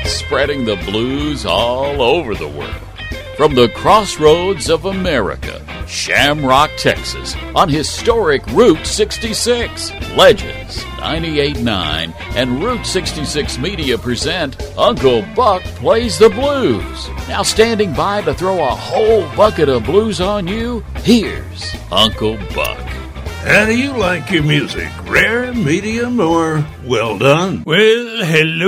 spreading the blues all over the world. From the crossroads of America, Shamrock, Texas, on historic Route 66, Legends 98.9 and Route 66 Media present Uncle Buck Plays the Blues. Now standing by to throw a whole bucket of blues on you, here's Uncle Buck. How do you like your music? Rare, medium, or well done? Well,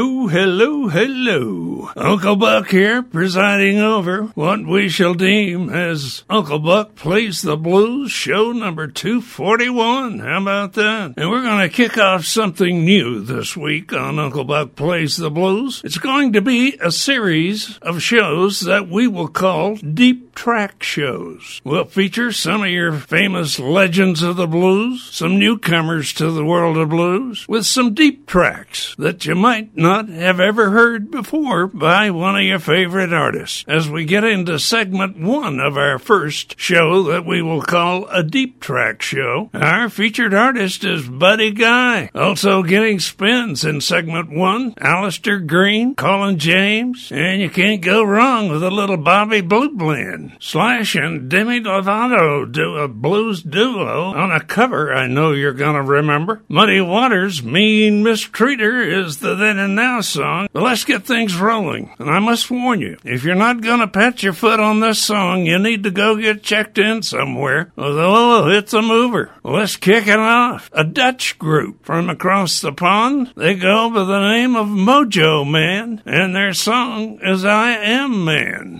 hello. Uncle Buck here, presiding over what we shall deem as Uncle Buck Plays the Blues, show number 241. How about that? And we're going to kick off something new this week on Uncle Buck Plays the Blues. It's going to be a series of shows that we will call Deep Track shows. We'll feature some of your famous legends of the blues, some newcomers to the world of blues, with some deep tracks that you might not have ever heard before by one of your favorite artists. As we get into segment one of our first show that we will call a Deep Track show, our featured artist is Buddy Guy. Also getting spins in segment one, Alistair Green, Colin James, and you can't go wrong with a little Bobby Blue Blend. Slash and Demi Lovato do a blues duo on a cover I know you're gonna remember. Muddy Waters' Mean Mistreater is the Then and Now song. But let's get things rolling. And I must warn you, if you're not gonna pat your foot on this song, you need to go get checked in somewhere. Although it's a mover. Let's kick it off. A Dutch group from across the pond. They go by the name of Mojo Man, and their song is I Am Man.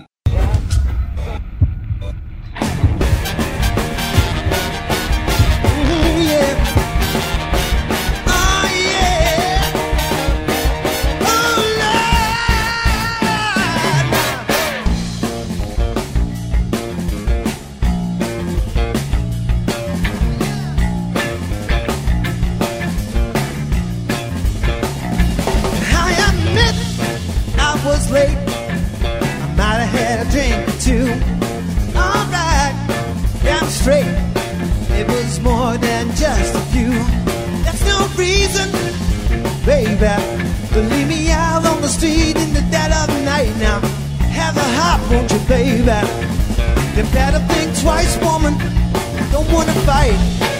Late, I might have had a drink or two. Alright, damn straight, it was more than just a few. That's no reason, baby, to leave me out on the street in the dead of night. Now, have a heart, won't you, baby? You better think twice, woman, don't wanna fight.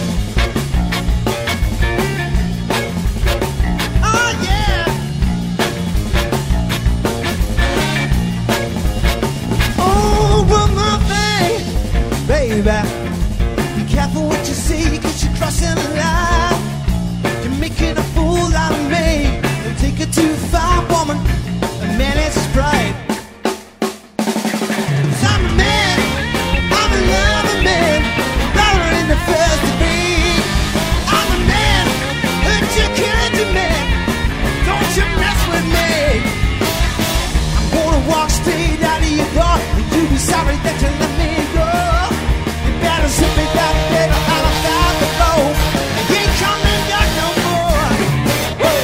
Baby, be careful what you say, 'cause you're crossing the line. You're making a fool out of me. Don't take it too far, woman. A man has his pride. 'Cause I'm a man, I'm a loving man, brother in the first degree. I'm a man, hurt you, killed you, man. Don't you mess with me. I'm gonna walk straight out of your door, and you'll be sorry that you let me go. Zip it back, baby, I'm about to go. You ain't coming back no more. Woo!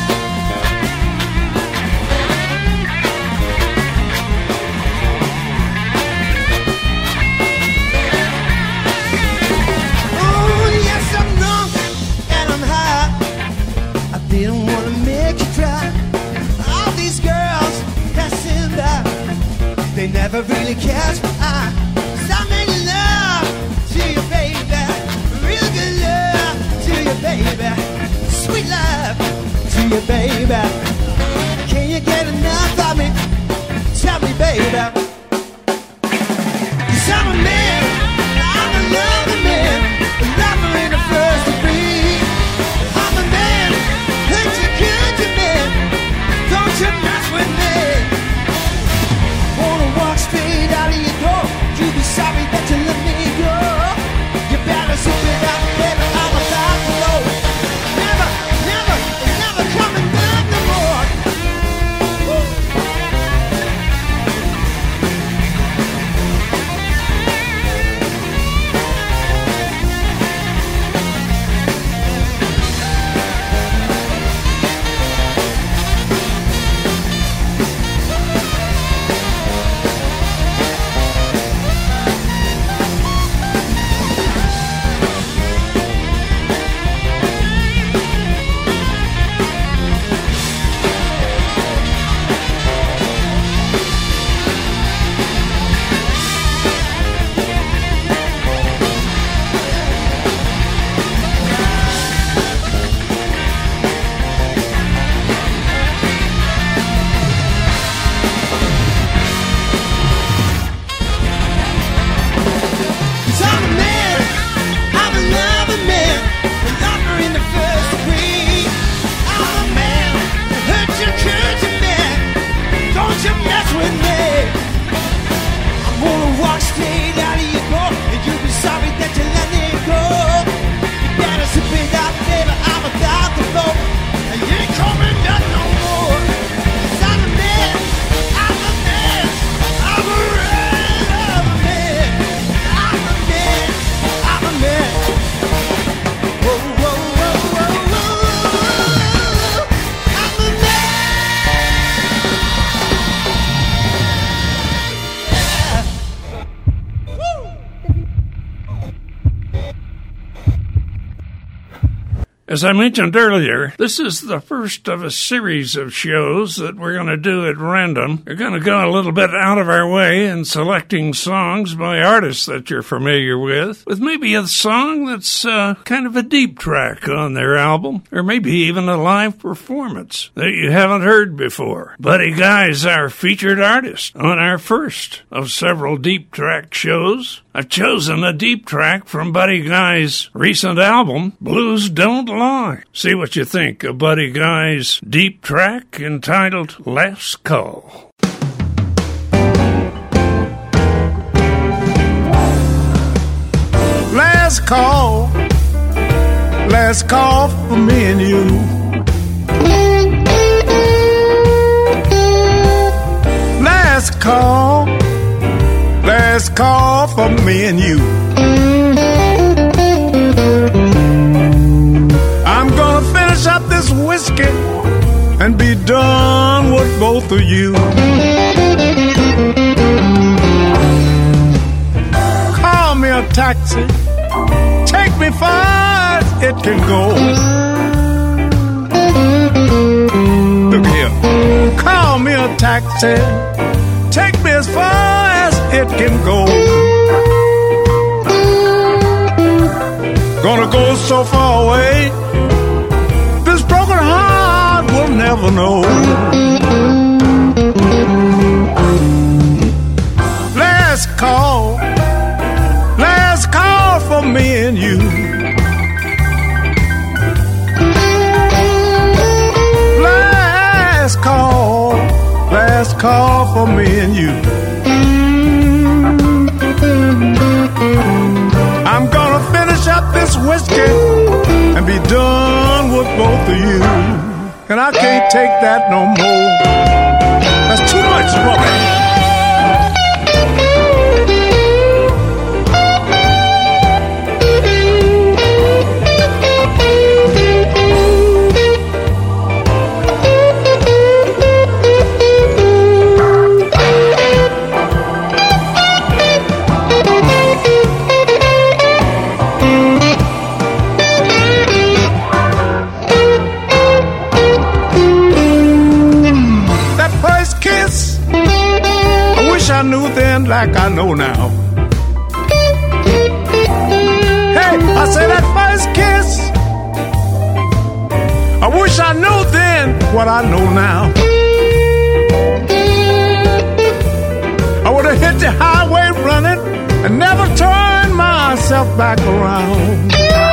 Oh, yes, I'm drunk and I'm high. I didn't want to make you cry. All these girls passing by, they never really catch my eye. 'Cause I'm making love to you, baby, real good love to you, baby, sweet love to you, baby. Can you get enough of me? Tell me, baby. 'Cause I'm a man, I'm a loving man, a lover in the first degree. I'm a man, hurt you, killed you, man. Don't you mess with me. Wanna walk straight out of your door. You'll be sorry that you let me go. You better zip it up, baby, I'm about to blow. Never coming back no more. As I mentioned earlier, this is the first of a series of shows that we're going to do at random. We're going to go a little bit out of our way in selecting songs by artists that you're familiar with maybe a song that's kind of a deep track on their album, or maybe even a live performance that you haven't heard before. Buddy Guy's our featured artist on our first of several deep track shows. I've chosen a deep track from Buddy Guy's recent album, Blues Don't Lie. See what you think of Buddy Guy's deep track entitled Last Call. Last call for me and you. Last call for me and you. I'm gonna finish up this whiskey and be done with both of you. Call me a taxi, take me far as it can go. Look here, call me a taxi, take me as far as it can go. Gonna go so far away, this broken heart will never know. Last call for me and you. Last call for me and you. I'm gonna finish up this whiskey and be done with both of you. And I can't take that no more. That's too much trouble. I knew then like I know now. Hey, I said that first kiss, I wish I knew then what I know now. I would have hit the highway running and never turned myself back around.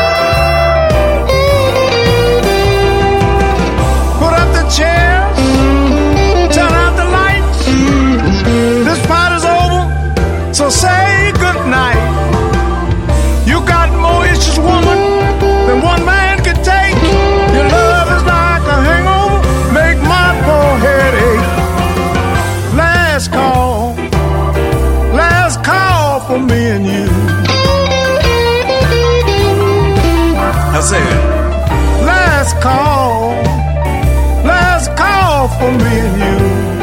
Put up the chairs, turn out the lights. This party's over, so say goodnight. You got more issues, woman, than one man can take. Your love is like a hangover, make my poor head ache. Last call for me and you. I said, last call for me and you.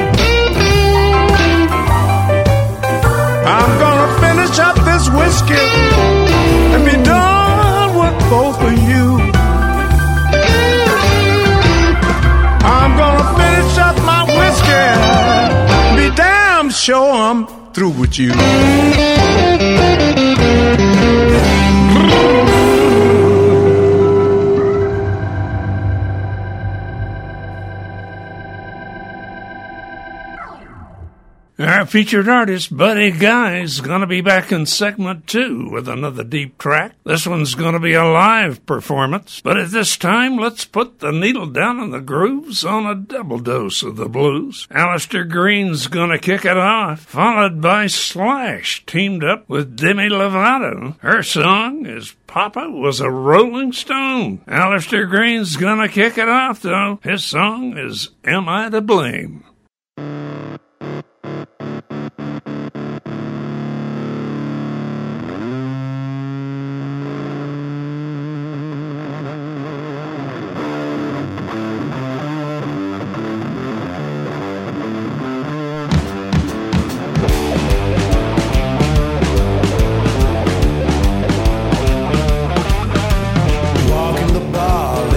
I'm gonna finish up this whiskey and be done with both of you. I'm gonna finish up my whiskey and be damn sure I'm through with you. Our featured artist, Buddy Guy, is going to be back in segment 2 with another deep track. This one's going to be a live performance, but at this time, let's put the needle down in the grooves on a double dose of the blues. Alistair Green's going to kick it off, followed by Slash, teamed up with Demi Lovato. Her song is Papa Was a Rolling Stone. Alistair Green's going to kick it off, though. His song is Am I to Blame? Walk in the bar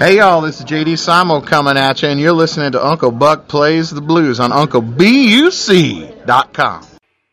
Hey y'all, this is JD Simo coming at you, and you're listening to Uncle Buck Plays the Blues on UncleBuc.com.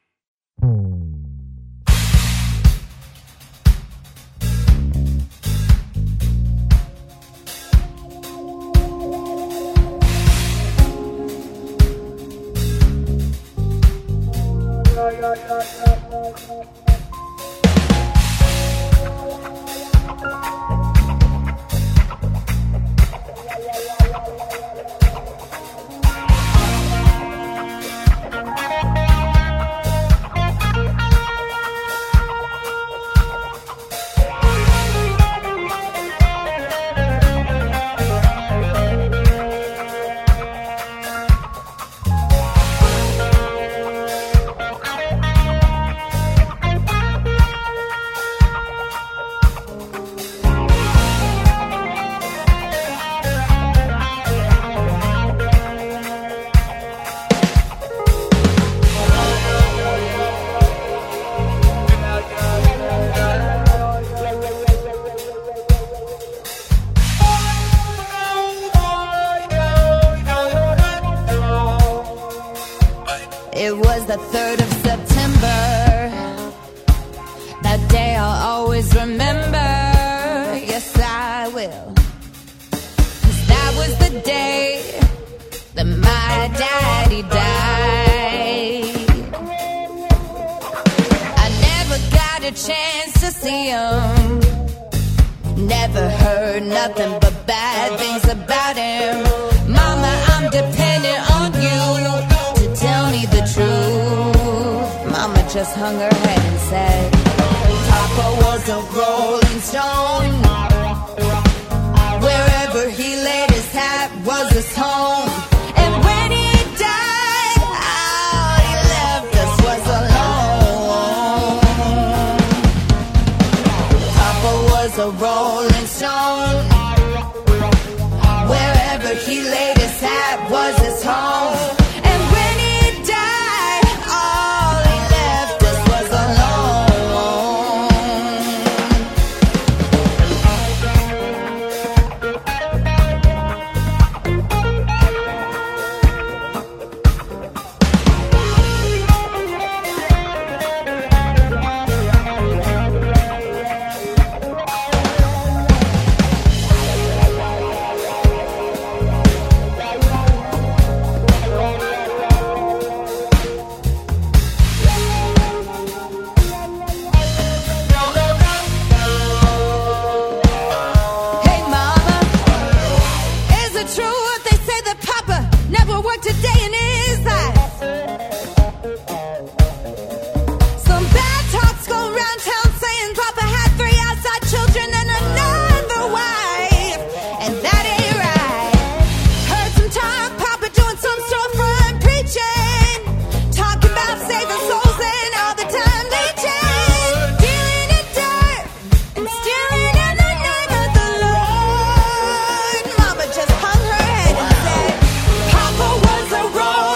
It was the 3rd of September. That day I'll always remember. Yes, I will. 'Cause that was the day that my daddy died. I never got a chance to see him. Never heard nothing but bad things about him. Mama, I'm dependent on you to tell me the truth. Mama just hung her head and said, Papa was a rolling stone. Wherever he laid his hat was his home. And when he died, all he left us was alone. Papa was a rolling stone. Wherever he laid his hat was his home. And when he died, all he left us was alone. Hey mama, is it true what they say that Papa never worked a day in his life? Some bad talks go around town saying Papa had 3 outside children and another wife, and that ain't right. Heard some talk, Papa doing some storefront preaching, talking about saving souls and all the time leeching, dealing in dirt and stealing in the name of the Lord. Mama just hung her head and said, Papa was a roll.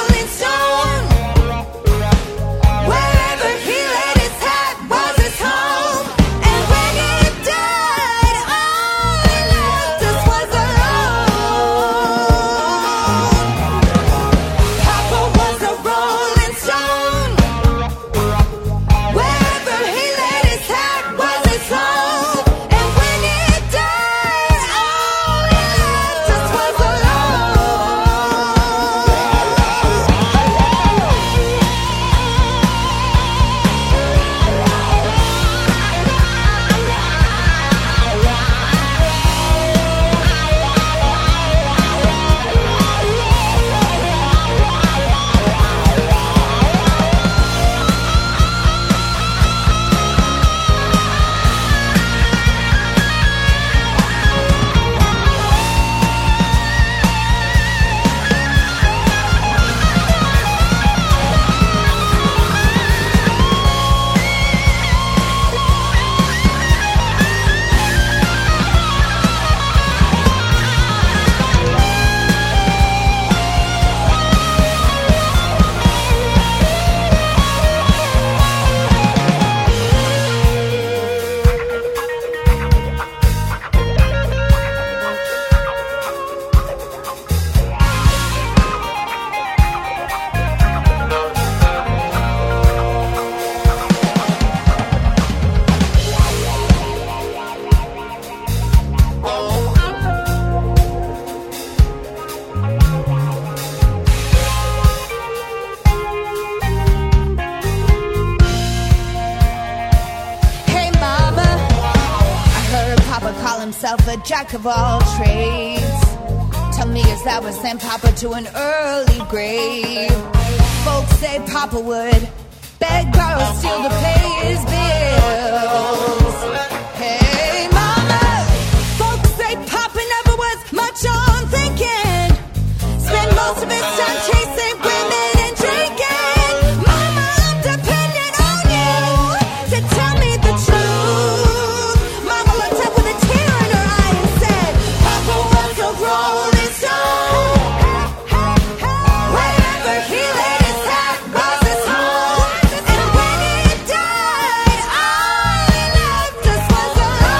myself a jack of all trades. To me, as I was sent Papa to an early grave. Folks say Papa would beg, borrow, steal to pay his bills. Hey, Mama, folks say Papa never was much on thinking. Spent most of his time chasing women and drinking. Mama, I'm dependent on you to tell me the truth. Mama looked up with a tear in her eye and said, Papa was a rolling stone. Wherever he laid his hat was his home. And when he died, all he left us was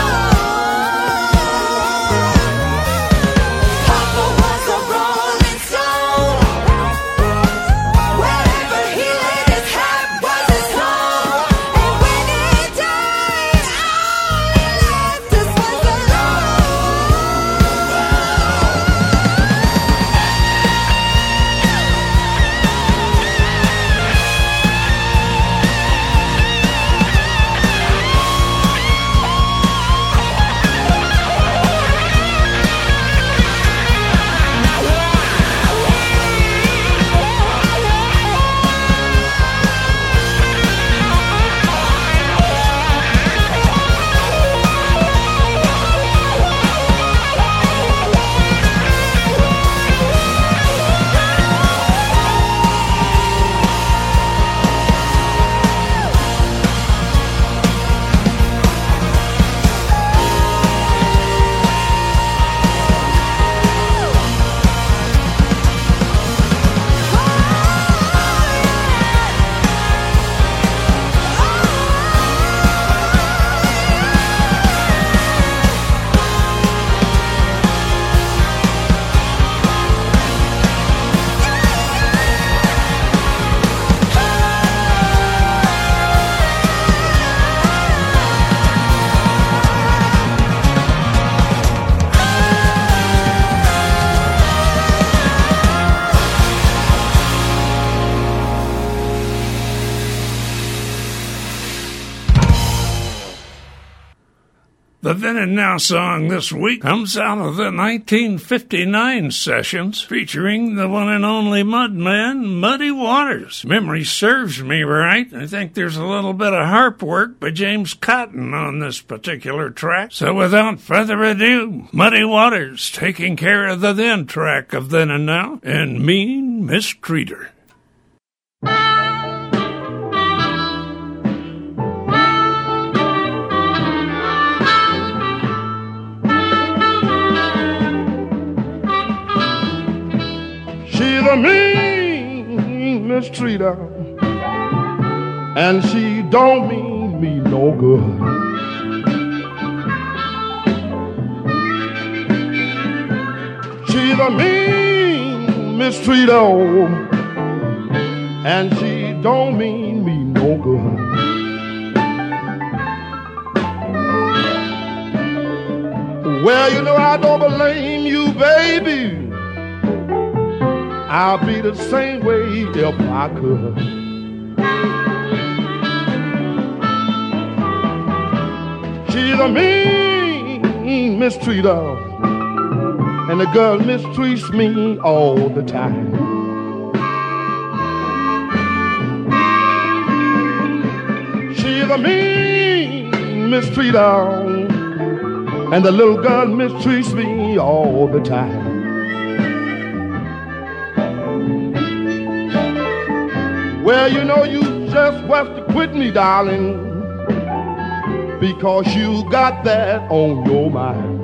alone. Papa was a rolling stone. Wherever he laid his hat was his home. And when he died, all he left us was alone. The Then and Now song this week comes out of the 1959 sessions featuring the one and only Mudman, Muddy Waters. Memory serves me right. I think there's a little bit of harp work by James Cotton on this particular track. So without further ado, Muddy Waters taking care of the then track of Then and Now and Mean Mistreater. She's a mean mistreater, and she don't mean me no good. She's a mean mistreater, and she don't mean me no good. Well, you know I don't blame you, baby. I'll be the same way if I could. She's a mean mistreater, and the girl mistreats me all the time. She's a mean mistreater, and the little girl mistreats me all the time. Well, you know you just have to quit me, darling, because you got that on your mind.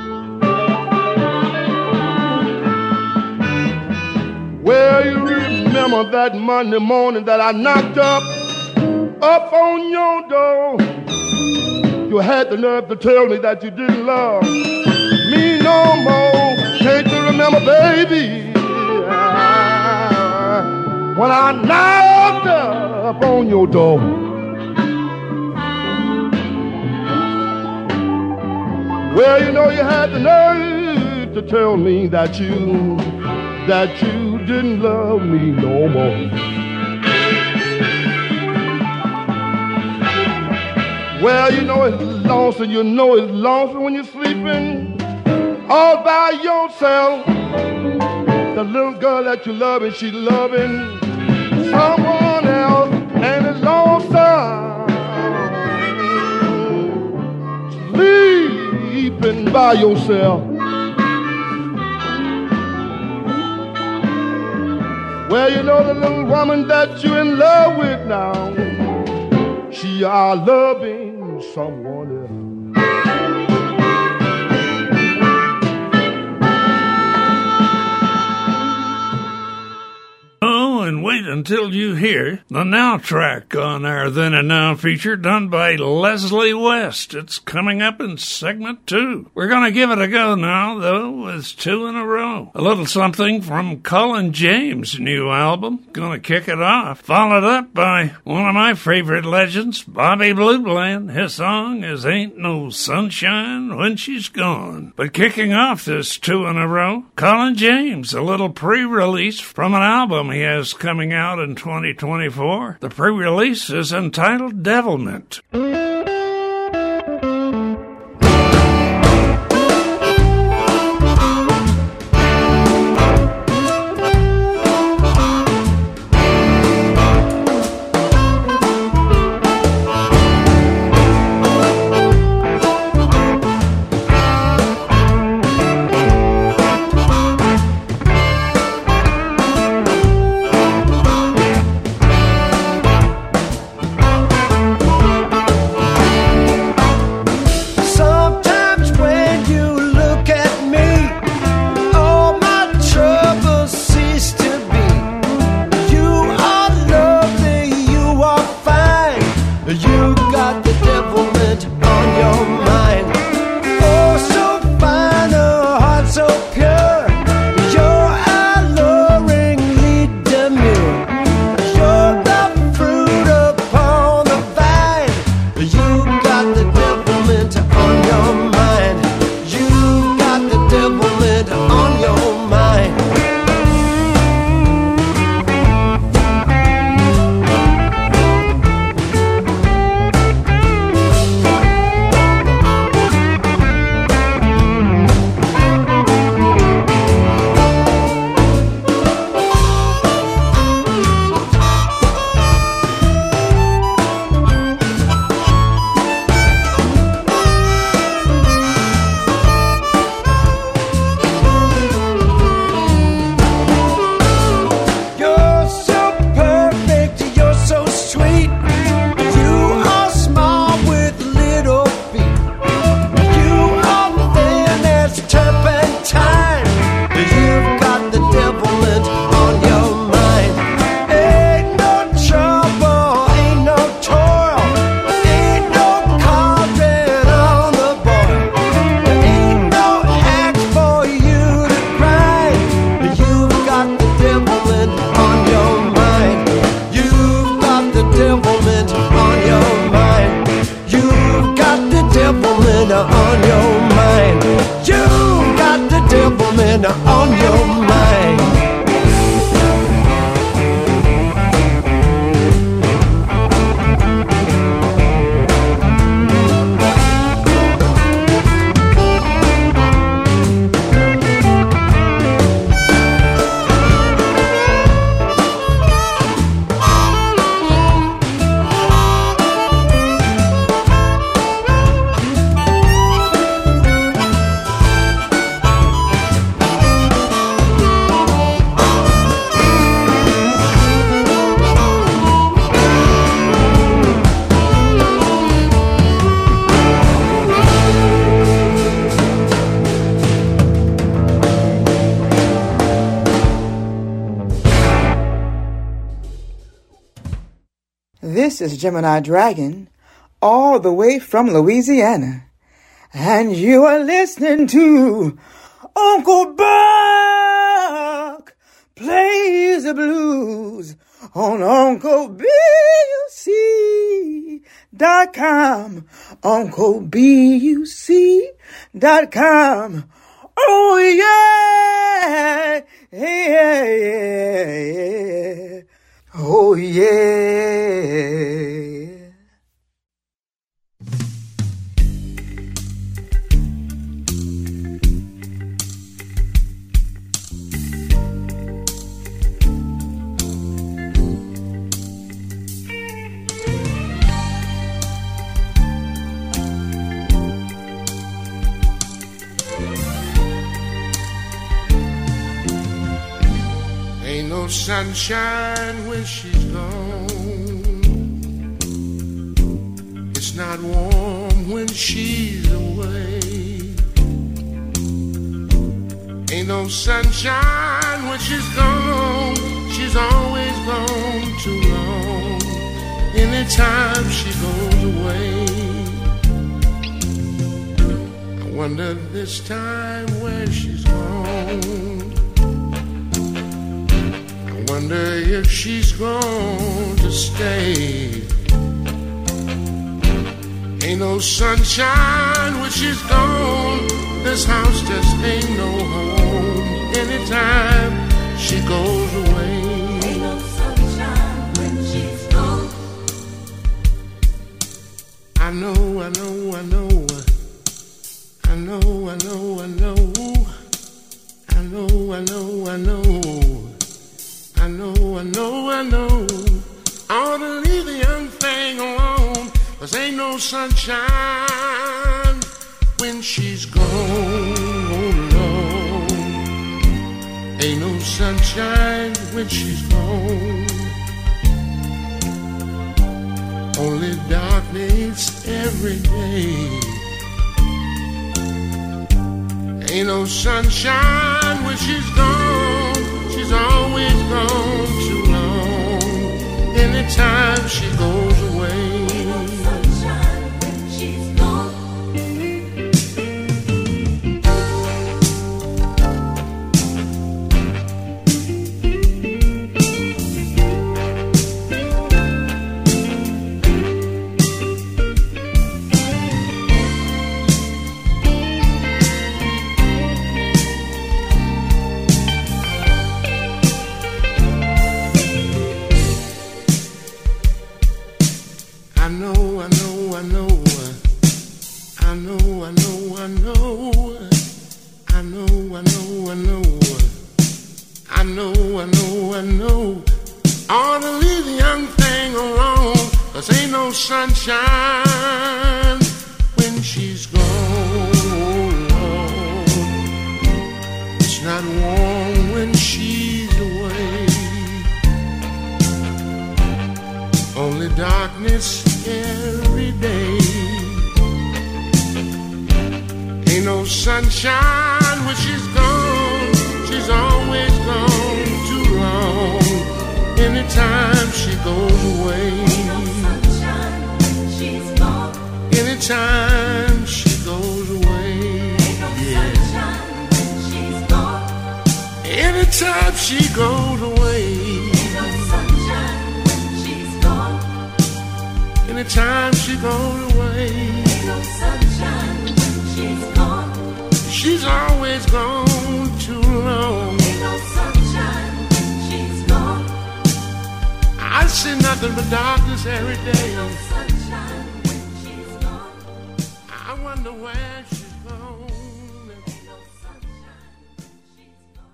Well, you remember that Monday morning that I knocked up on your door. You had the nerve to tell me that you didn't love me no more. Can't you remember, baby, when I knocked up on your door? Well, you know you had the nerve to tell me that you didn't love me no more. Well, you know it's lonesome, you know it's lonesome when you're sleeping all by yourself. The little girl that you love and she's loving someone else, and it's lonesome sleeping by yourself. Well, you know the little woman that you're in love with now, she are loving someone else. Oh, and wait until you hear the Now track on our Then and Now feature done by Leslie West. It's coming up in segment 2. We're going to give it a go now, though, with 2 in a row. A little something from Colin James' new album. Going to kick it off. Followed up by one of my favorite legends, Bobby Blue Bland. His song is Ain't No Sunshine When She's Gone. But kicking off this 2 in a row, Colin James, a little pre-release from an album he has coming out in 2024. The pre-release is entitled Devilment. On your mind. This is Gemini Dragon, all the way from Louisiana, and you are listening to Uncle Buck Plays the Blues on UncleBuc.com, UncleBuc.com. Oh yeah, yeah, yeah. Oh yeah. Ain't no sunshine when she's gone. It's not warm when she's away. Ain't no sunshine when she's gone. She's always gone too long. Anytime she goes away, I wonder this time where she's gone. I wonder if she's going to stay. Ain't no sunshine when she's gone. This house just ain't no home. Anytime she goes away. Ain't no sunshine when she's gone. I know, I know, I know. I know, I know, I know. I know, I know, I know. I know, I know, I know. I ought to leave the young thing alone. 'Cause ain't no sunshine when she's gone. Oh, Lord. Ain't no sunshine when she's gone. Only darkness every day. Ain't no sunshine when she's gone. She's always gone too long. Anytime she goes away. Ain't no sunshine when she's gone. I know, I know, I know. I know, I know, I know. I know, I know, I know. I know, I know, I know. I ought to leave the young thing alone. 'Cause ain't no sunshine when she's gone. It's not warm when she's away. Only darkness every day. Ain't no sunshine when she's gone. She's always gone too long. Anytime she goes away. Ain't no sunshine when she's gone. Anytime she goes away. Ain't no sunshine when she's gone. Anytime she goes away. Ain't no sunshine when she's gone. Anytime she goes away. Ain't no sunshine when she's gone. She's always gone too long. Ain't no sunshine when she's gone. I see nothing but darkness every day. Ain't no sunshine when she's gone. I wonder where she's gone. Ain't no sunshine when she's gone.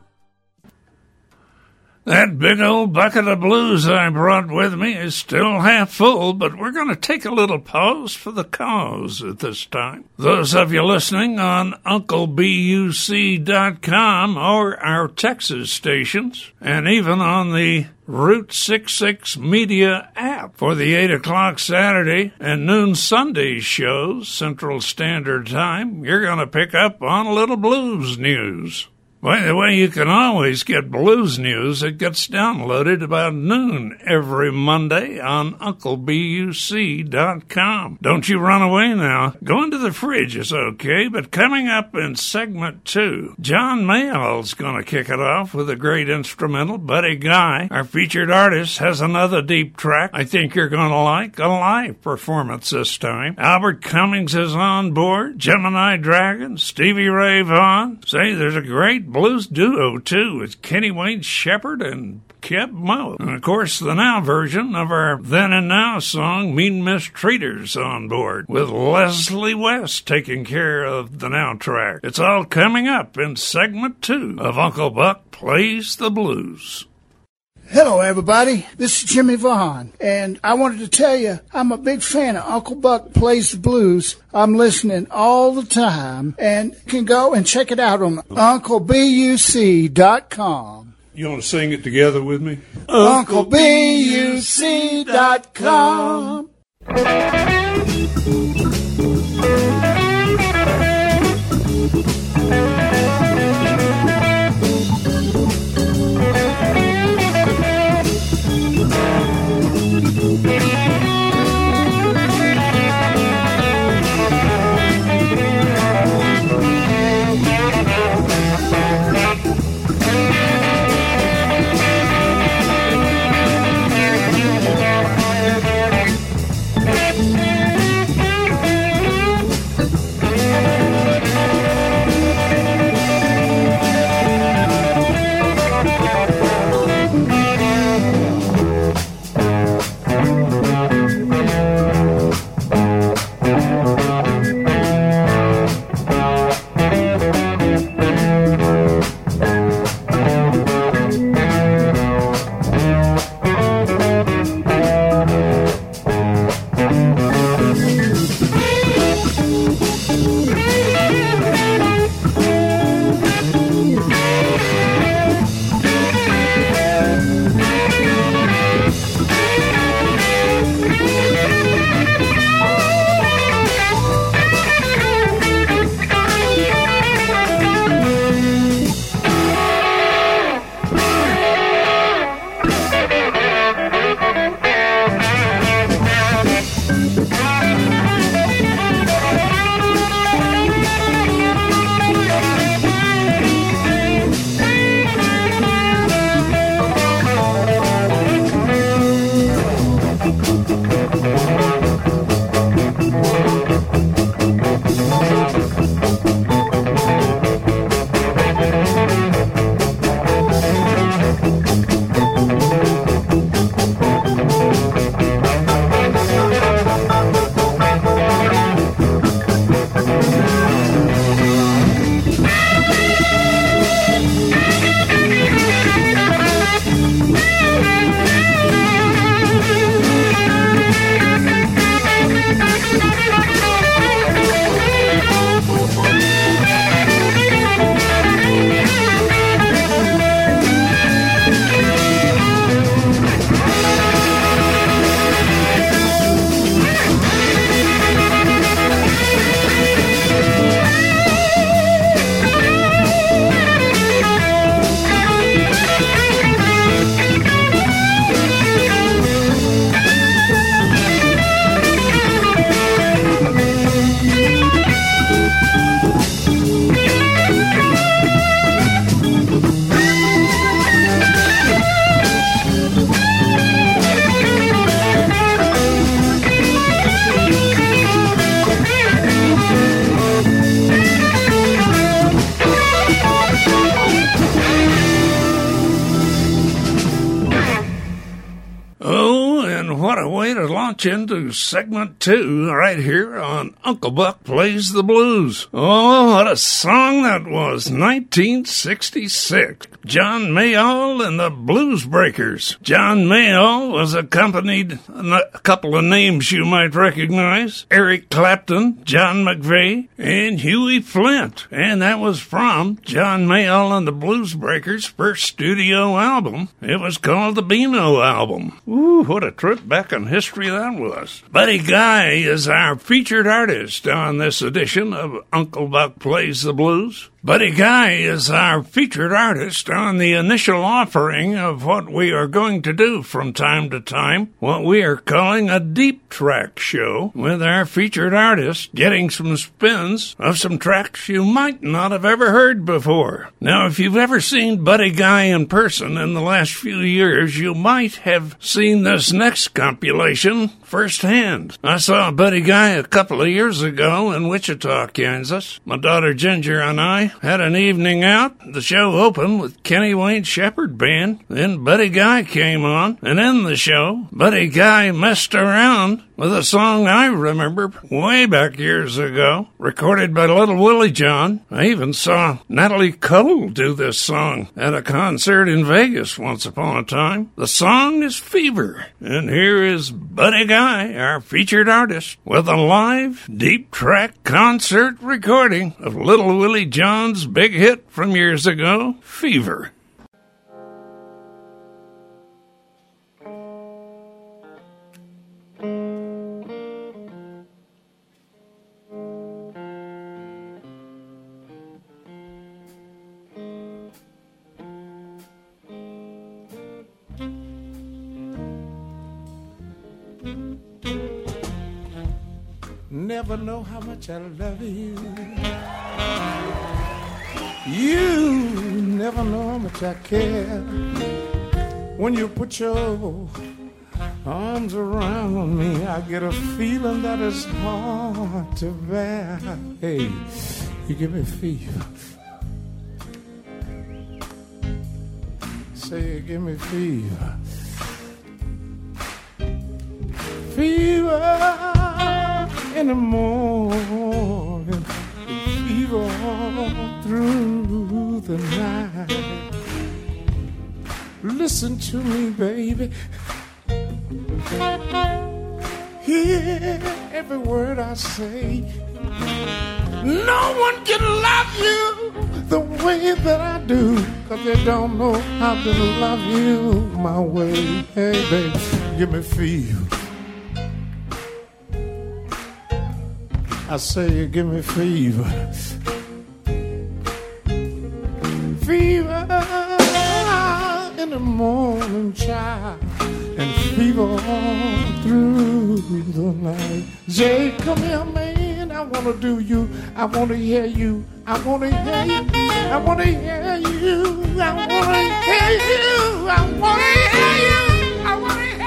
That big old bucket of blues I brought with me is still half full, but we're going to take a little pause for the cause at this time. Those of you listening on UncleBuc.com or our Texas stations, and even on the Route 66 Media app for the 8 o'clock Saturday and noon Sunday shows, Central Standard Time, you're going to pick up on a little blues news. By the way, you can always get blues news. It gets downloaded about noon every Monday on UncleBuc.com. Don't you run away now. Go into the fridge is okay, but coming up in segment 2, John Mayall's going to kick it off with a great instrumental, Buddy Guy. Our featured artist has another deep track I think you're going to like, a live performance this time. Albert Cummings is on board, Gemini Dragon, Stevie Ray Vaughan. Say, there's a great blues duo, too, with Kenny Wayne Shepherd and Keb Mo. And, of course, the now version of our Then and Now song, Mean Mistreaters, on board, with Leslie West taking care of the now track. It's all coming up in segment 2 of Uncle Buck Plays the Blues. Hello, everybody. This is Jimmy Vaughan, and I wanted to tell you I'm a big fan of Uncle Buck Plays the Blues. I'm listening all the time, and you can go and check it out on UncleBuc.com. You want to sing it together with me? UncleBuc.com. what a way to launch into segment 2 right here on Uncle Buck Plays the Blues. Oh, what a song that was. 1966. John Mayall and the Blues Breakers. John Mayall was accompanied a couple of names you might recognize. Eric Clapton, John McVie, and Huey Flint. And that was from John Mayall and the Blues Breakers' first studio album. It was called the Beano album. Ooh, what a trip back in history that was. Buddy Guy is our featured artist on this edition of Uncle Buck Plays the Blues. Buddy Guy is our featured artist on the initial offering of what we are going to do from time to time, what we are calling a deep track show, with our featured artist getting some spins of some tracks you might not have ever heard before. Now, if you've ever seen Buddy Guy in person in the last few years, you might have seen this next compilation firsthand. I saw Buddy Guy a couple of years ago in Wichita, Kansas. My daughter Ginger and I had an evening out. The show opened with Kenny Wayne Shepherd Band. Then Buddy Guy came on, and in the show, Buddy Guy messed around with a song I remember way back years ago, recorded by Little Willie John. I even saw Natalie Cole do this song at a concert in Vegas once upon a time. The song is Fever, and here is Buddy Guy, our featured artist, with a live, deep track concert recording of Little Willie John's big hit from years ago, Fever. never know how much I love you. You never know how much I care. When you put your arms around me, I get a feeling that is hard to bear. Hey, you give me fever. Say you give me fever. Fever in the morning, fever through the night. Listen to me, baby. Hear every word I say. No one can love you the way that I do, 'cause they don't know how to love you my way. Hey, baby, give me fever. I say you give me fever. Fever in the morning, child, and fever all through the night. Jay, come here, man, I wanna do you. I wanna hear you. I wanna hear you. I wanna hear you. I wanna hear you. I wanna hear you. I wanna hear you.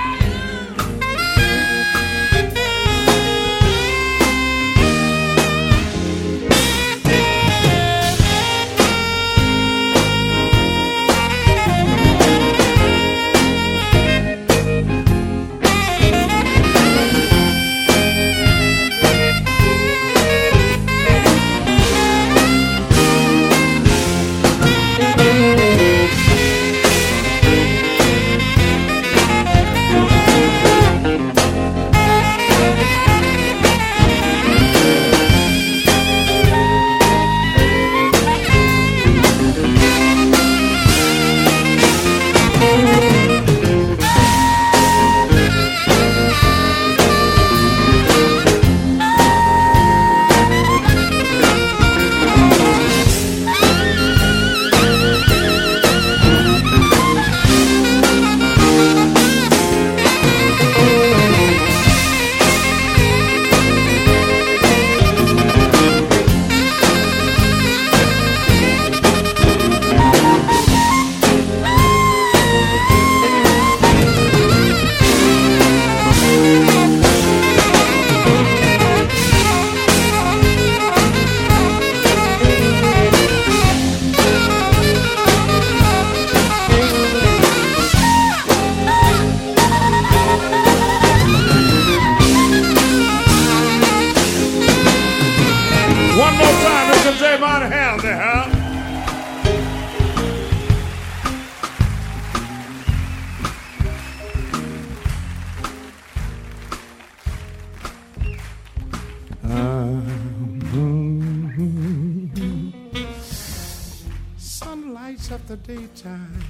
Of the daytime,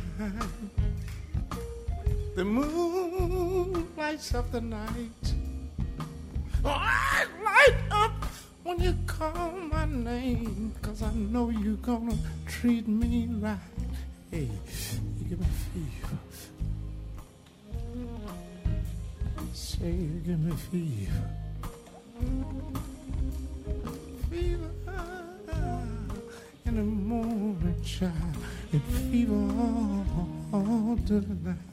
the moon lights up the night. Oh, I light up when you call my name, 'cause I know you're gonna treat me right. Hey, you give me fever. Say you give me fever. Fever in the morning, child, and fever all to the night.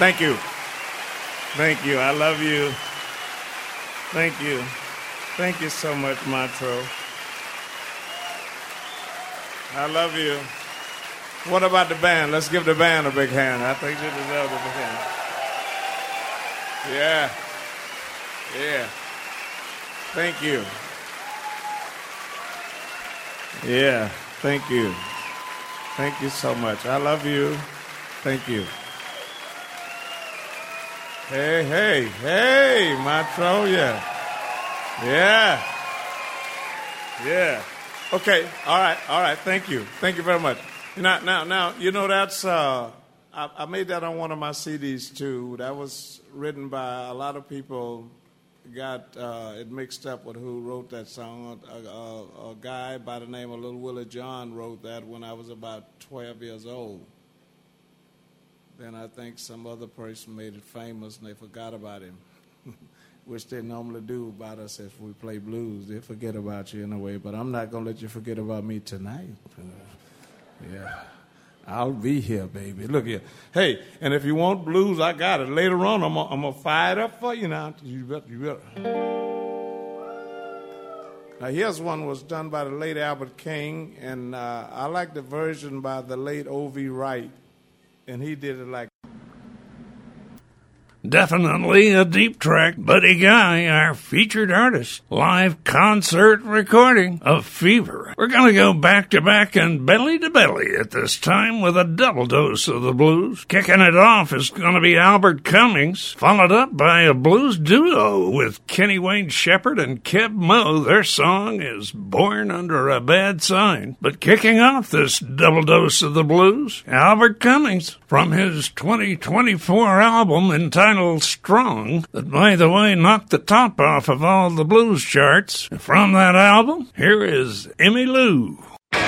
Thank you. Thank you. I love you. Thank you. Thank you so much, Montreux. I love you. What about the band? Let's give the band a big hand. I think you deserve a big hand. Yeah. Yeah. Thank you. Yeah. Thank you. Thank you so much. I love you. Thank you. Hey, hey, hey, Montreux, yeah. Yeah. Yeah. Okay, all right, thank you. Thank you very much. Now, you know, that's, I made that on one of my CDs, too. That was written by a lot of people, got it mixed up with who wrote that song. A guy by the name of Little Willie John wrote that when I was about 12 years old. Then I think some other person made it famous and they forgot about him, which they normally do about us if we play blues. They forget about you in a way, but I'm not going to let you forget about me tonight. Yeah, I'll be here, baby. Look here. Hey, and if you want blues, I got it. Later on, I'm going to fire it up for you now. You better. Now, here's one was done by the late Albert King, and I like the version by the late O.V. Wright. And he did it like... Definitely a deep track. Buddy Guy, our featured artist. Live concert recording of Fever. We're going to go back to back and belly to belly at this time with a double dose of the blues. Kicking it off is going to be Albert Cummings, followed up by a blues duo with Kenny Wayne Shepherd and Keb Mo. Their song is Born Under a Bad Sign. But kicking off this double dose of the blues, Albert Cummings from his 2024 album entitled Strong, that, by the way, knocked the top off of all the blues charts. From that album, here is Emmy Lou.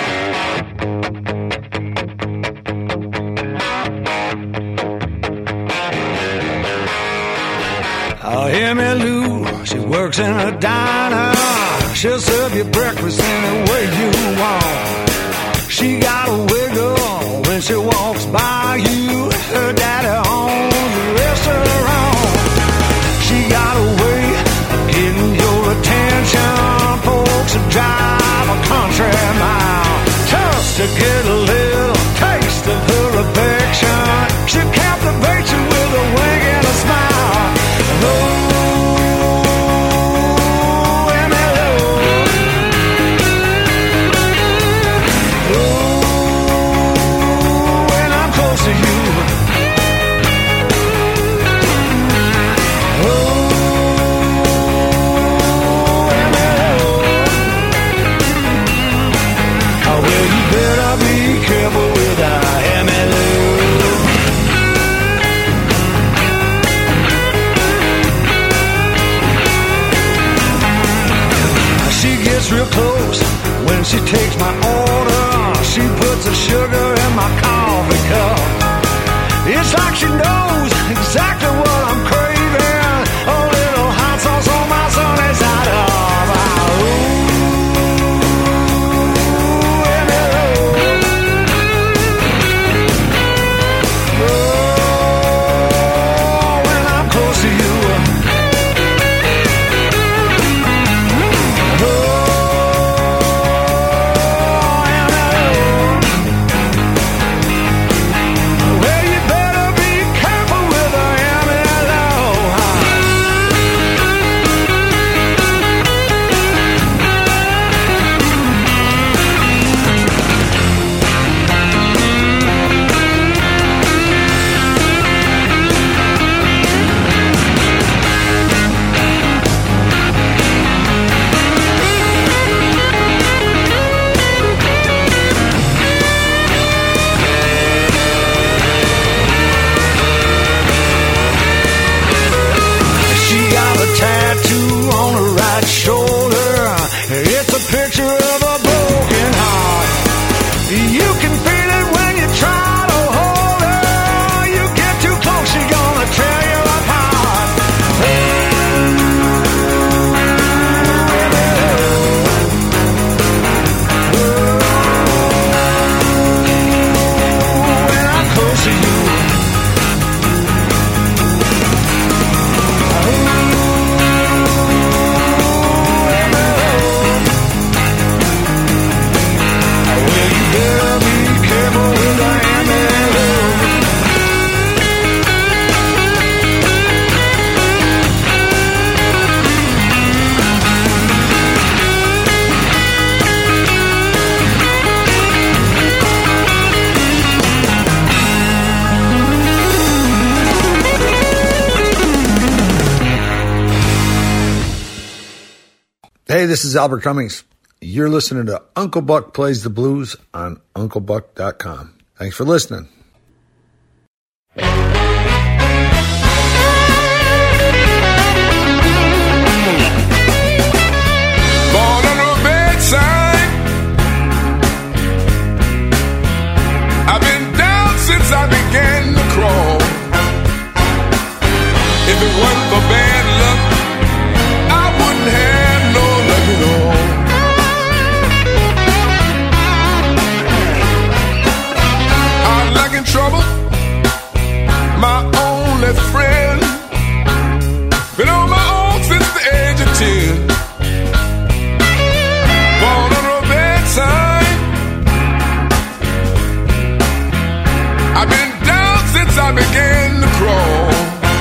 Emmy Lou, she works in a diner. She'll serve you breakfast any way you want. She got a wiggle when she walks by you. Her daddy owns a restaurant. She got a way of getting your attention. Folks that drive a country mile just to get a little taste of her affection. She'll captivate you with a wink and a smile. Real close when she takes my order. She puts the sugar in my coffee cup. It's like she knows exactly what I'm craving. A little hot sauce on my sunny side up. When I'm close to you. Well, you better be careful with her, Emmy. Hey, this is Albert Cummings. You're listening to Uncle Buck Plays the Blues on UncleBuck.com. Thanks for listening. Born under a bedside, I've been down since I began to crawl. If it wasn't for bad luck, I wouldn't have no luck at all. I'm like in trouble, my only friend. Been on my own since the age of 10. Born under a bedside, I've been down since I began to crawl.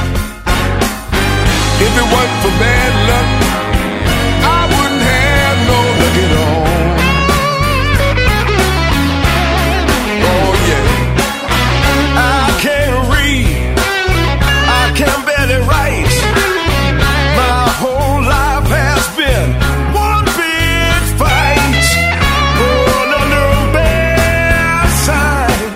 If it wasn't for bad luck, I wouldn't have no luck at all. Oh yeah. I can't read, I can barely write. My whole life has been one big fight. Born under a bad sign,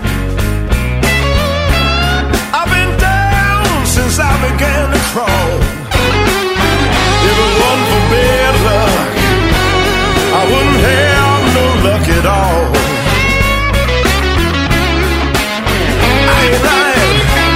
I've been down since I began to crawl. If it wasn't for bad luck, I wouldn't have no luck at all. I ain't lying.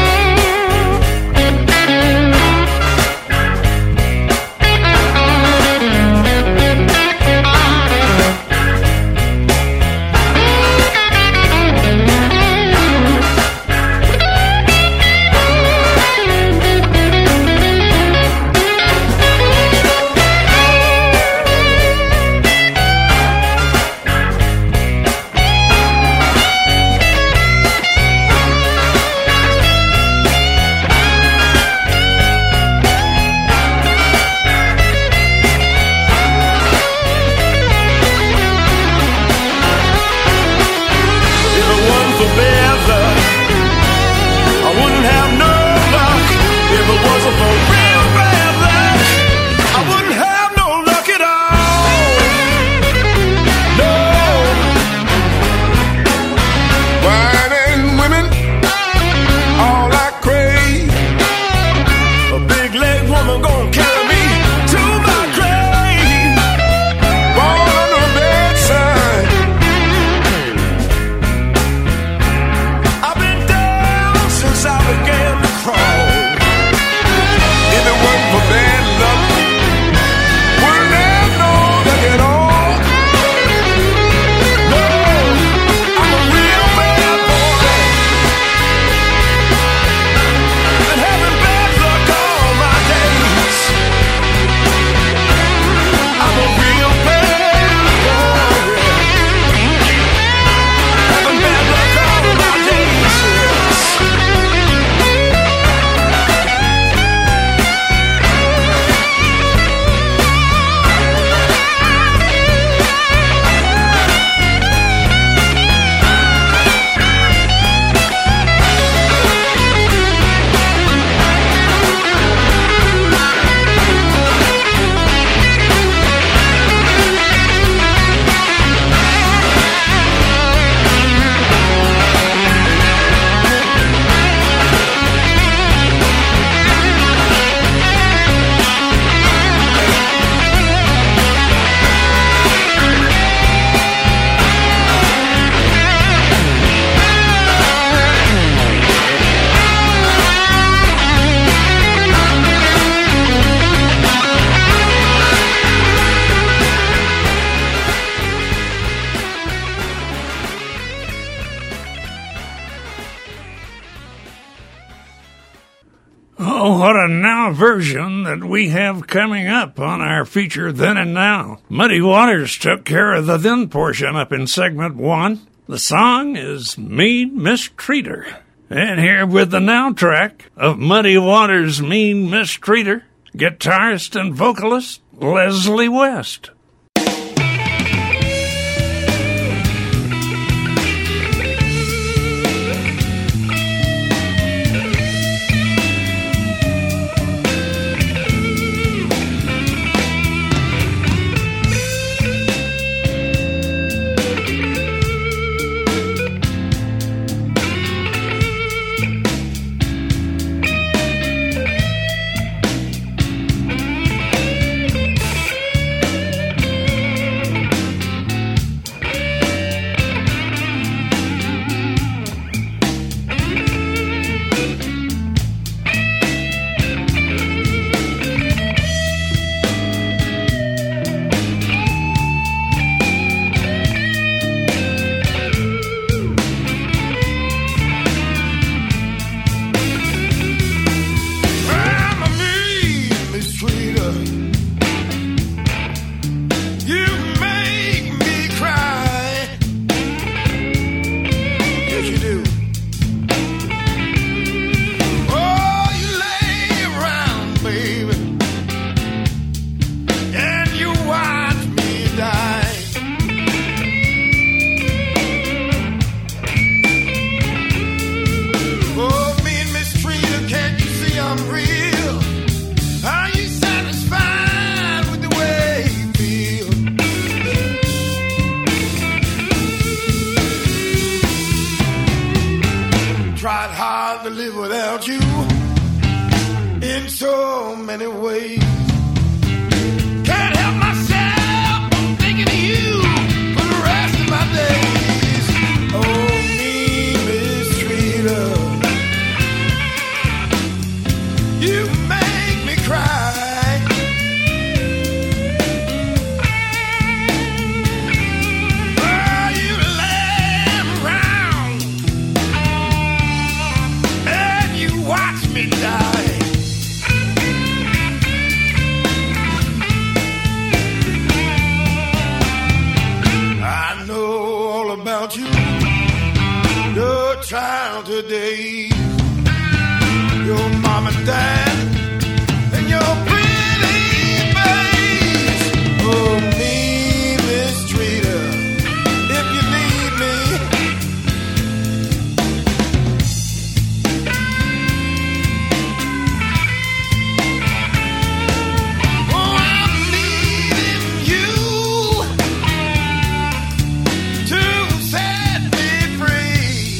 Oh, what a now version that we have coming up on our feature Then and Now. Muddy Waters took care of the then portion up in segment 1. The song is Mean Mistreater. And here with the now track of Muddy Waters' Mean Mistreater, guitarist and vocalist Leslie West. in so many ways. Can't help myself from thinking of you for the rest of my days. Oh, mean mistreater, you make me cry. Trial today, your mom and dad, and your pretty face. Oh, me mistreater, if you need me. Oh, I'm needing you to set me free.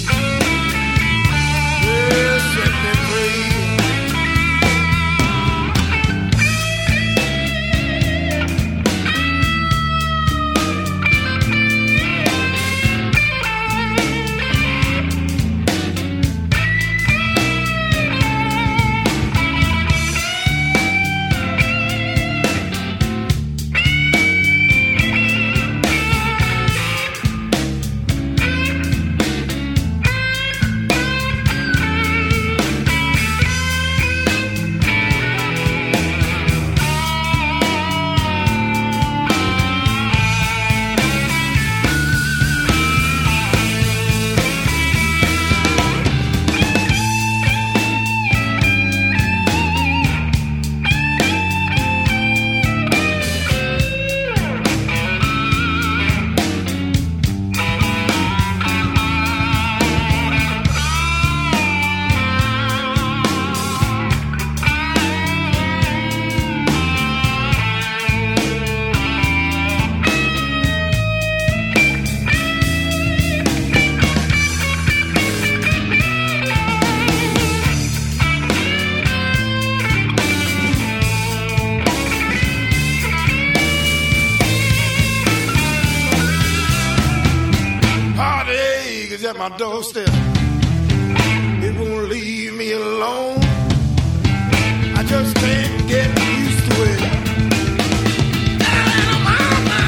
At my doorstep, it won't leave me alone. I just can't get used to it. And I'm on my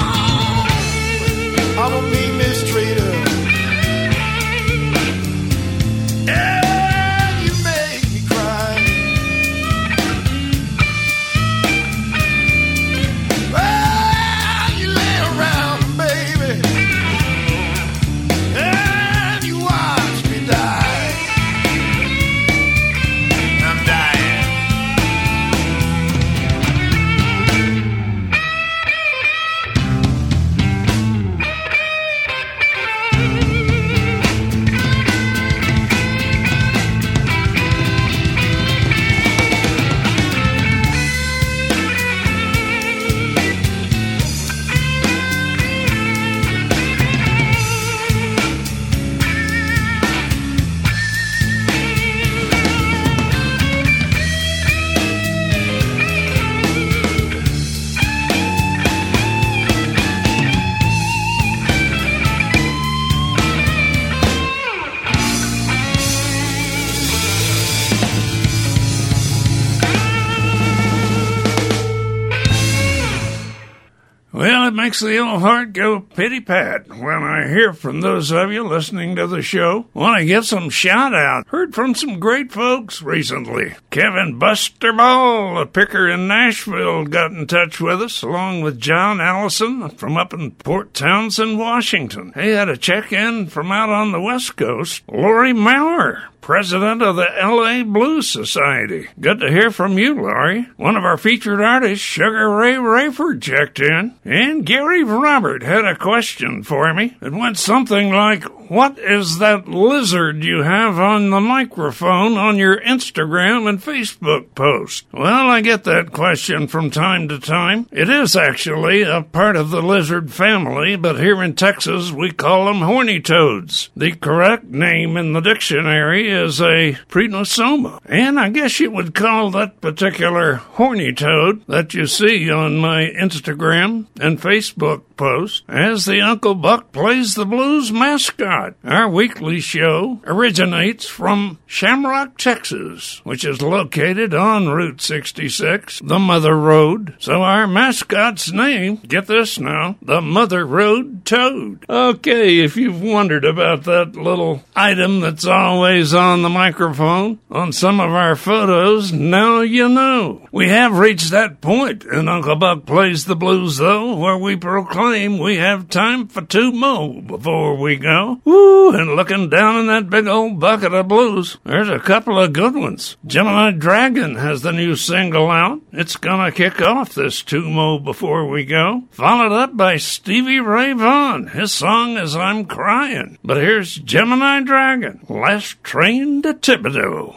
own. I'm a mean mistreater, and you make me cry. Well, you lay around, baby. Well, it makes the old heart go pity-pat when I hear from those of you listening to the show. Want to give some shout-out. Heard from some great folks recently. Kevin Buster Ball, a picker in Nashville, got in touch with us, along with John Allison from up in Port Townsend, Washington. He had a check-in from out on the West Coast. Lori Maurer, president of the L.A. Blues Society. Good to hear from you, Laurie. One of our featured artists, Sugar Ray Rayford, checked in. And Gary Robert had a question for me. It went something like, what is that lizard you have on the microphone on your Instagram and Facebook post? Well, I get that question from time to time. It is actually a part of the lizard family, but here in Texas we call them horny toads. The correct name in the dictionary is a prednisoma. And I guess you would call that particular horny toad that you see on my Instagram and Facebook post as the Uncle Buck Plays the Blues mascot. Our weekly show originates from Shamrock, Texas, which is located on Route 66, the Mother Road. So our mascot's name, get this now, the Mother Road Toad. Okay, if you've wondered about that little item that's always on the microphone on some of our photos, now you know. We have reached that point in Uncle Buck Plays the Blues, though, where we proclaim we have time for 2 more before we go. Woo, and looking down in that big old bucket of blues, there's a couple of good ones. Gemini Dragon has the new single out. It's gonna kick off this 2 more before we go. Followed up by Stevie Ray Vaughan. His song is I'm Crying. But here's Gemini Dragon, Last Train to Thibodeau.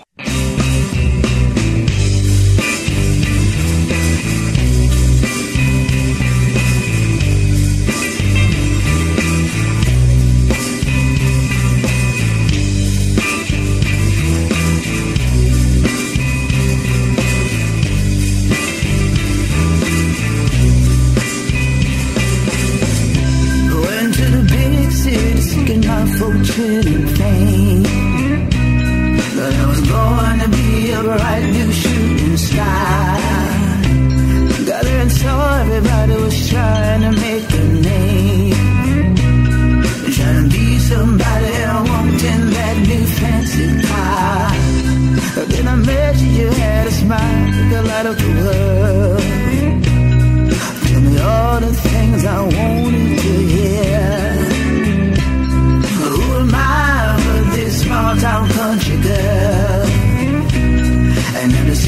Fortune and fame, but I was born to be a bright new shooting star. Got there and saw everybody was trying to make a name, trying to be somebody wanting that new fancy car. But then I met you, you had a smile, the light of the world. Tell me all the things I wanted to hear. Small town country girl, and then the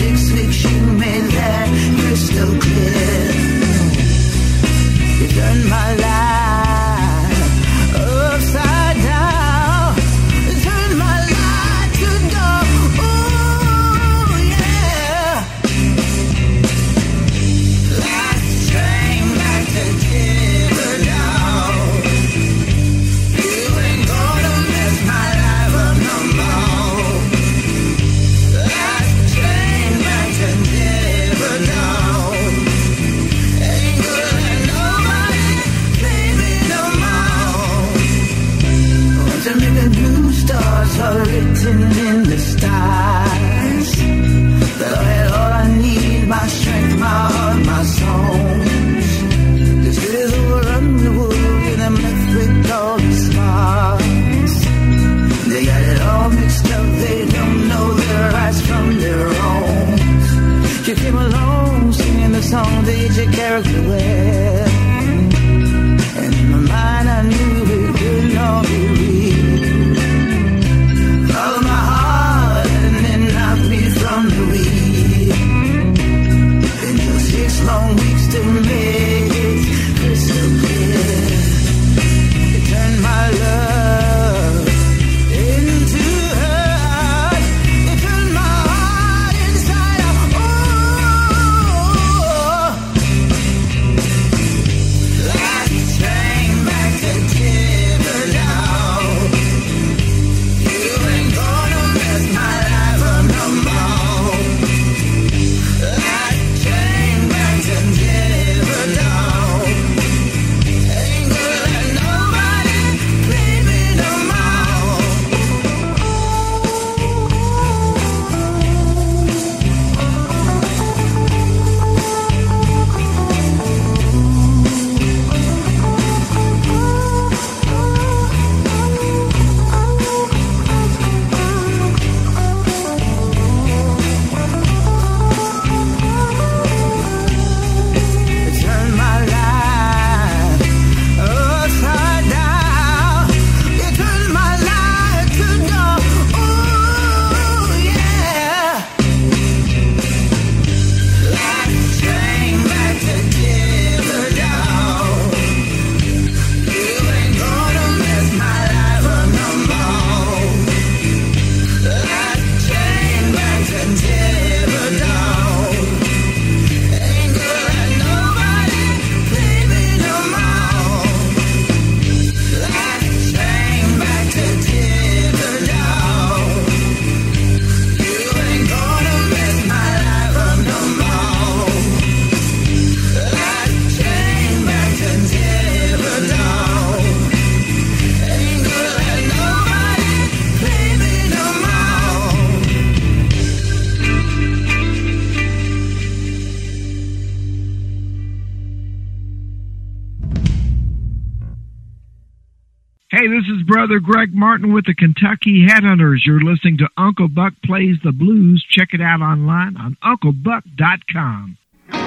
Hey, this is Brother Greg Martin with the Kentucky Headhunters. You're listening to Uncle Buck Plays the Blues. Check it out online on UncleBuck.com.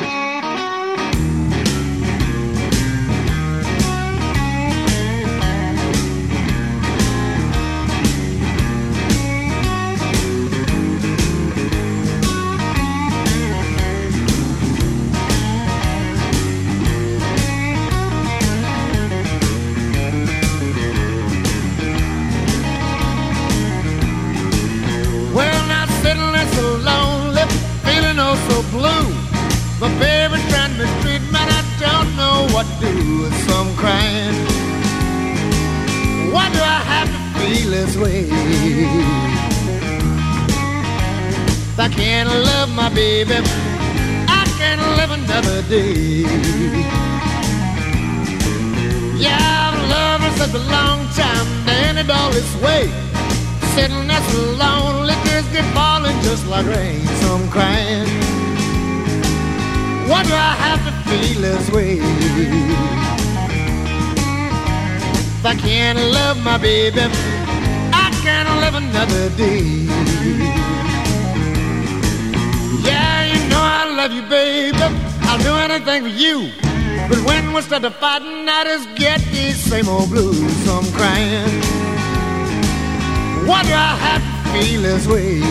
So blue, my baby's trying to mistreat me, and I don't know what to do. So I'm crying. Why do I have to feel this way? If I can't love my baby, I can't live another day. Yeah, I've loved her such a long time, and it all this way. Sitting there so lonely, tears get falling just like rain. So I'm crying. Why do I have to feel this way? If I can't love my baby, I can't live another day. Yeah, you know I love you, baby. I'll do anything for you. But when we start to fighting, I just get these same old blues. So I'm crying. Why do I have to feel this way?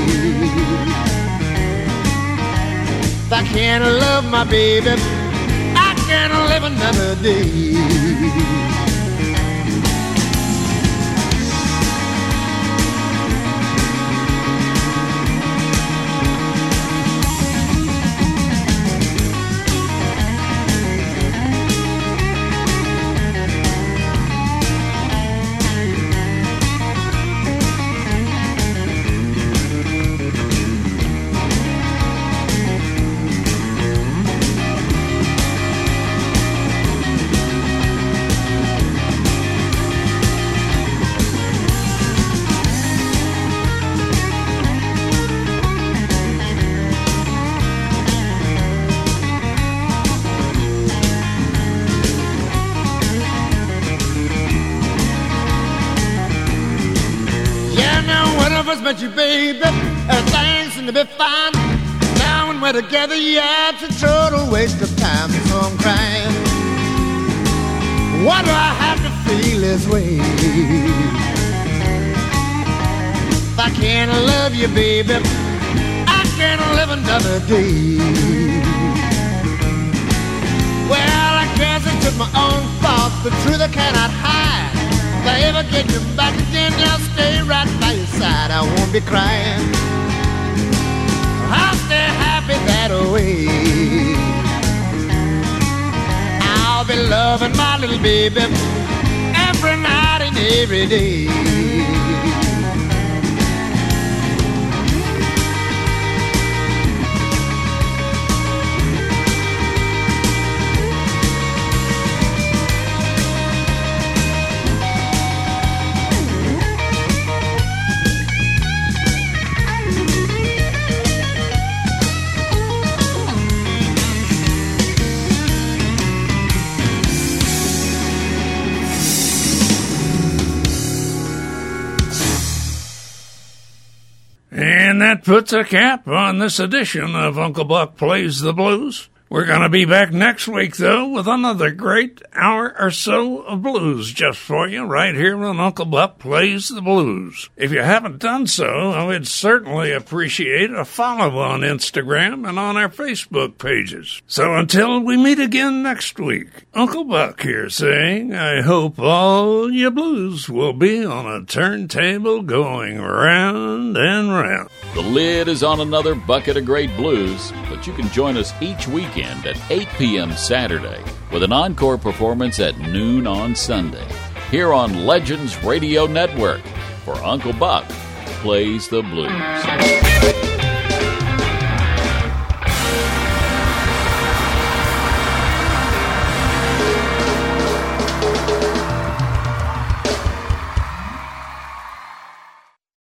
If I can't love my baby, I can't live another day. But you, baby, things seem to be fine. Now when we're together, yeah, it's a total waste of time. So I'm crying. Why do I have to feel this way? If I can't love you, baby, I can't live another day. Well, I guess it's just my own fault. The truth I cannot hide. If I ever get you back again, I'll stay right by your side. I won't be crying. I'll stay happy that way. I'll be loving my little baby every night and every day. And that puts a cap on this edition of Uncle Buck Plays the Blues. We're going to be back next week, though, with another great hour or so of blues just for you right here on Uncle Buck Plays the Blues. If you haven't done so, I would certainly appreciate a follow on Instagram and on our Facebook pages. So until we meet again next week, Uncle Buck here saying, I hope all your blues will be on a turntable going round and round. The lid is on another bucket of great blues, but you can join us each weekend at 8 p.m. Saturday with an encore performance at noon on Sunday here on Legends Radio Network for Uncle Buck Plays the Blues.